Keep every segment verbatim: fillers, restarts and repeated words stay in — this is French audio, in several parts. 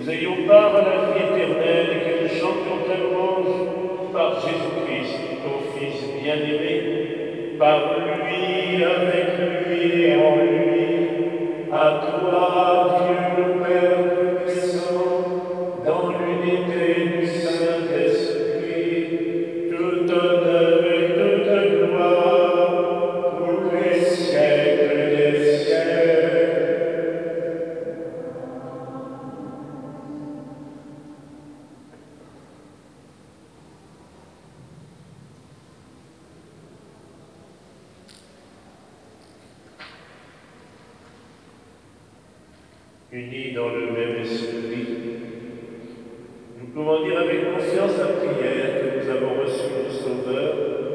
nous ayons part à la vie éternelle et que nous chantions ta louange par Jésus-Christ, ton Fils bien-aimé, par lui, avec lui et en lui, à toi, Dieu le Père puissant, dans l'unité du Saint-Esprit, tout honneur et toute gloire pour les siècles des siècles. Unis dans le même esprit, nous pouvons dire avec confiance la prière que nous avons reçue du Sauveur,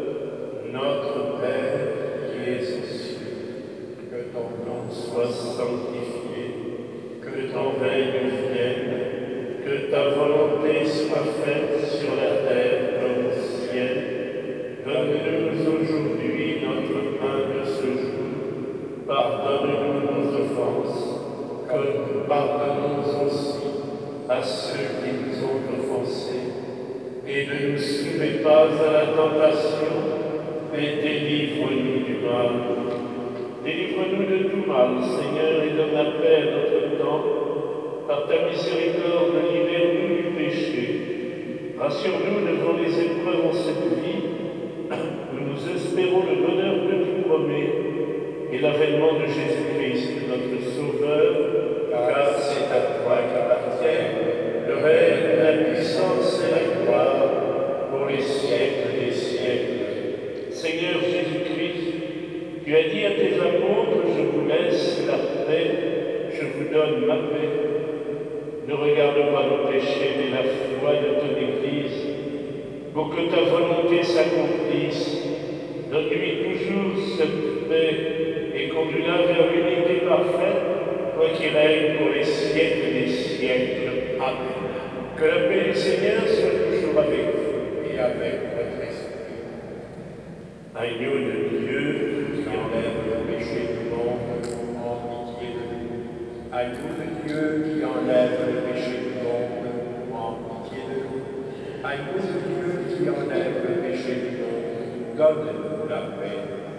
notre Père qui es aux cieux, que ton nom soit sanctifié, que ton règne vienne, que ta volonté soit faite sur la terre comme au ciel. Donne-nous aujourd'hui notre pain de ce jour. Pardonne-nous nos offenses, comme nous pardonnons aussi à ceux qui nous ont offensés. Et ne nous soumets pas à la tentation, mais délivre-nous du mal. Délivre-nous de tout mal, Seigneur, et donne la paix à notre temps. Par ta miséricorde, libère-nous du péché. Rassure-nous devant les épreuves en cette vie, où nous espérons le bonheur que tu promets et l'avènement de Jésus-Christ, notre Sauveur, car c'est à toi qu'appartiennent le règne, la puissance et la gloire pour les siècles des siècles. Seigneur Jésus-Christ, tu as dit à tes apôtres, je vous laisse la paix, je vous donne ma paix. Ne regarde pas nos péchés, mais la foi de ton Église, pour que ta volonté s'accomplisse. Donne-lui toujours cette paix et conduis-la vers l'unité parfaite, toi qui règnes pour les siècles des siècles. Amen. Que la paix du Seigneur soit toujours avec vous et avec votre esprit. Agneau de Dieu qui enlève le péché du monde, en pitié de nous. Agneau de Dieu qui enlève le péché du monde, en pitié de nous. Agneau de Dieu qui enlève le péché du monde, donne-nous la paix.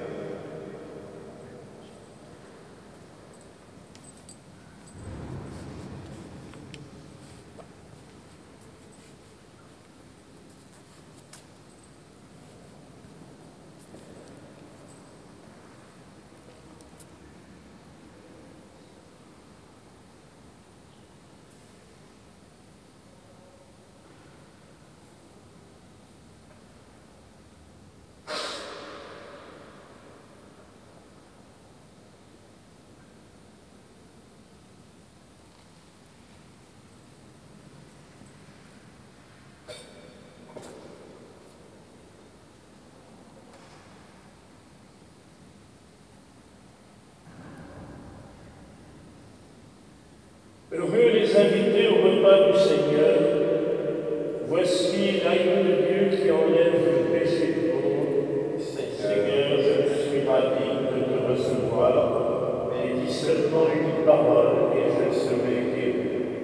Heureux les invités au repas du Seigneur. Voici l'agneau de Dieu qui enlève le péché du monde. Seigneur, je ne suis pas digne de te recevoir, mais dis seulement une parole et je serai guéri.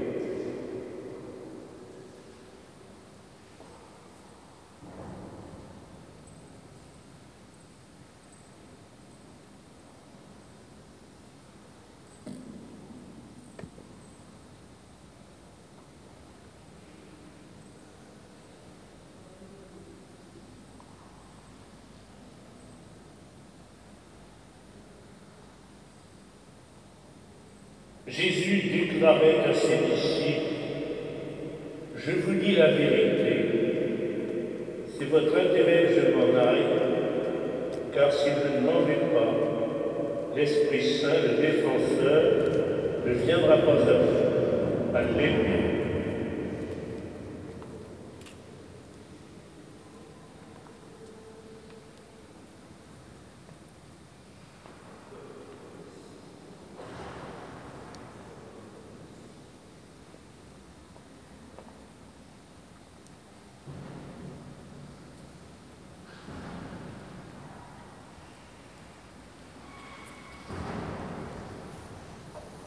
Jésus déclarait à ses disciples, « Je vous dis la vérité, c'est votre intérêt que je m'en aille, car si je ne m'en vais pas, l'Esprit Saint, le Défenseur, ne viendra pas à vous. » Alléluia.